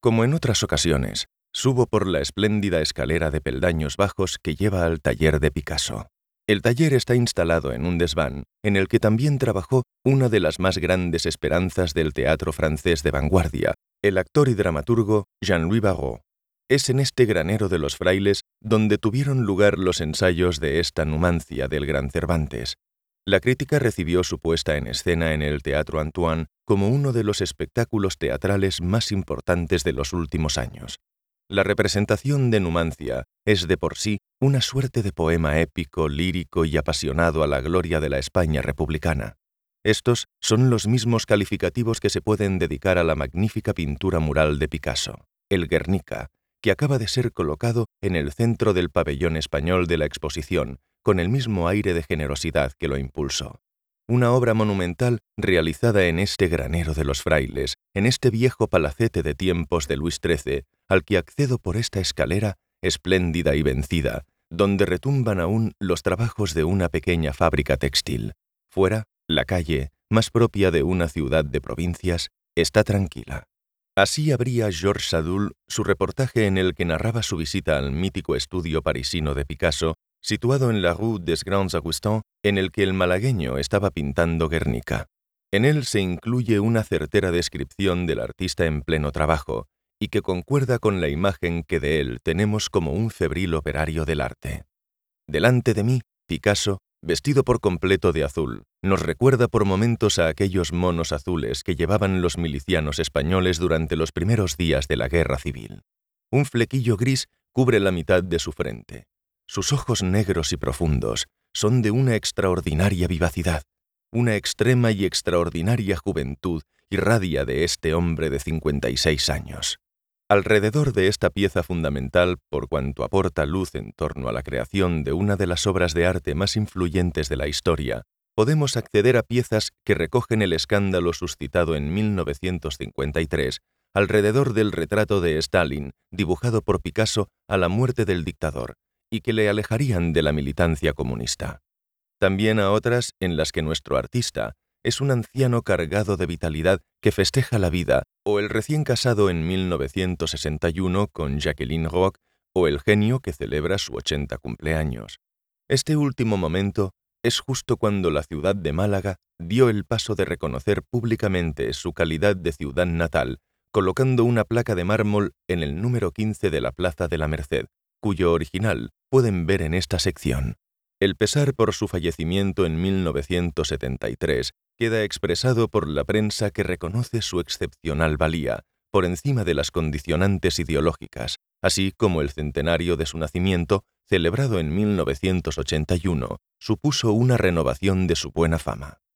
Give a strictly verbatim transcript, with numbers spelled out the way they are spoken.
Como en otras ocasiones, subo por la espléndida escalera de peldaños bajos que lleva al taller de Picasso. El taller está instalado en un desván en el que también trabajó una de las más grandes esperanzas del teatro francés de vanguardia, el actor y dramaturgo Jean-Louis Barrault. Es en este granero de los frailes donde tuvieron lugar los ensayos de esta Numancia del gran Cervantes. La crítica recibió su puesta en escena en el Teatro Antoine como uno de los espectáculos teatrales más importantes de los últimos años. La representación de Numancia es de por sí una suerte de poema épico, lírico y apasionado a la gloria de la España republicana. Estos son los mismos calificativos que se pueden dedicar a la magnífica pintura mural de Picasso, el Guernica, que acaba de ser colocado en el centro del pabellón español de la exposición, con el mismo aire de generosidad que lo impulsó. Una obra monumental realizada en este granero de los frailes, en este viejo palacete de tiempos de Luis trece, al que accedo por esta escalera, espléndida y vencida, donde retumban aún los trabajos de una pequeña fábrica textil. Fuera, la calle, más propia de una ciudad de provincias, está tranquila. Así abría Georges Sadoul su reportaje en el que narraba su visita al mítico estudio parisino de Picasso, situado en la Rue des Grands Augustins, en el que el malagueño estaba pintando Guernica. En él se incluye una certera descripción del artista en pleno trabajo, y que concuerda con la imagen que de él tenemos como un febril operario del arte. Delante de mí, Picasso, vestido por completo de azul, nos recuerda por momentos a aquellos monos azules que llevaban los milicianos españoles durante los primeros días de la Guerra Civil. Un flequillo gris cubre la mitad de su frente. Sus ojos negros y profundos son de una extraordinaria vivacidad. Una extrema y extraordinaria juventud irradia de este hombre de cincuenta y seis años. Alrededor de esta pieza fundamental, por cuanto aporta luz en torno a la creación de una de las obras de arte más influyentes de la historia, podemos acceder a piezas que recogen el escándalo suscitado en mil novecientos cincuenta y tres alrededor del retrato de Stalin, dibujado por Picasso a la muerte del dictador, y que le alejarían de la militancia comunista. También a otras en las que nuestro artista es un anciano cargado de vitalidad que festeja la vida, o el recién casado en mil novecientos sesenta y uno con Jacqueline Roch, o el genio que celebra su ochenta cumpleaños. Este último momento es justo cuando la ciudad de Málaga dio el paso de reconocer públicamente su calidad de ciudad natal, colocando una placa de mármol en el número quince de la Plaza de la Merced, cuyo original pueden ver en esta sección. El pesar por su fallecimiento en mil novecientos setenta y tres queda expresado por la prensa que reconoce su excepcional valía, por encima de las condicionantes ideológicas, así como el centenario de su nacimiento, celebrado en mil novecientos ochenta y uno, supuso una renovación de su buena fama.